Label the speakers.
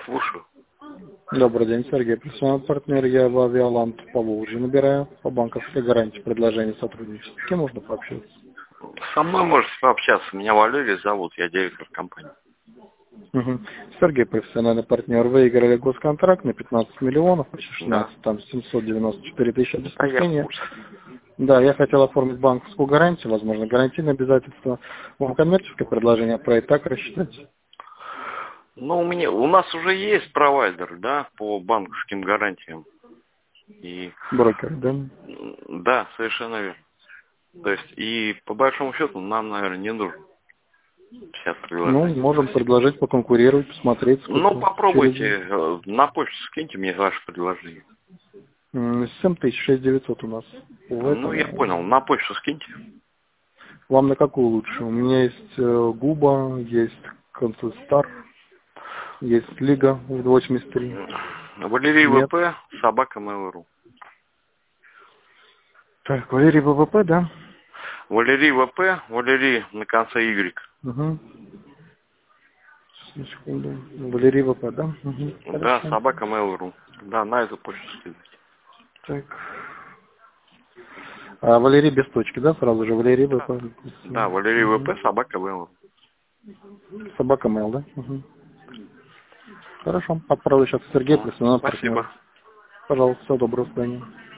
Speaker 1: Слушаю.
Speaker 2: Добрый день, Сергей. Профессиональный партнер, я в Авиаланд по Волжье набираю по банковской гарантии предложение сотрудничества. С кем можно пообщаться?
Speaker 1: Со мной можете пообщаться. Меня Валерий зовут, я директор компании.
Speaker 2: Угу. Сергей, профессиональный партнер, выиграли госконтракт на 15 миллионов, почти 16,
Speaker 1: Да.
Speaker 2: там 794 тысячи
Speaker 1: А я в
Speaker 2: обеспечения.
Speaker 1: курсе.
Speaker 2: Да, я хотел оформить банковскую гарантию, возможно, гарантийные обязательства. Вам коммерческое предложение про и так рассчитать?
Speaker 1: Ну, у нас уже есть провайдер, да, по банковским гарантиям. И
Speaker 2: Брокер, да?
Speaker 1: да, совершенно верно. То есть, и по большому счету нам, наверное, не нужно сейчас
Speaker 2: Ну,
Speaker 1: предложение.
Speaker 2: можем предложить поконкурировать, посмотреть,
Speaker 1: Ну,
Speaker 2: сколько
Speaker 1: попробуйте,
Speaker 2: через...
Speaker 1: на почту скиньте мне ваше предложение.
Speaker 2: 7000, 6900 у нас.
Speaker 1: Ну, я понял, на почту скиньте.
Speaker 2: Вам на какую лучше? У меня есть Губа, есть Концестар, есть Лига в 83.
Speaker 1: Валерий
Speaker 2: Нет.
Speaker 1: ВП, собака Mail.ru.
Speaker 2: Так, Валерий ВВП, да?
Speaker 1: Валерий ВП, Валерий на конце Y.
Speaker 2: Угу. Секунду. Валерий ВВП, да? Угу.
Speaker 1: Да,
Speaker 2: Хорошо.
Speaker 1: собака Mail.ru. Да, на эту почту скидывайте.
Speaker 2: Так. А Валерий без точки, да? Сразу же Валерий ВВП.
Speaker 1: Да, Валерий
Speaker 2: Угу.
Speaker 1: ВП, собака Mail.ru.
Speaker 2: Собака Мэл, да? Угу. Хорошо. Отправлю сейчас Сергей, профессиональный партнер.
Speaker 1: Спасибо.
Speaker 2: Пожалуйста, всего доброго, до свидания.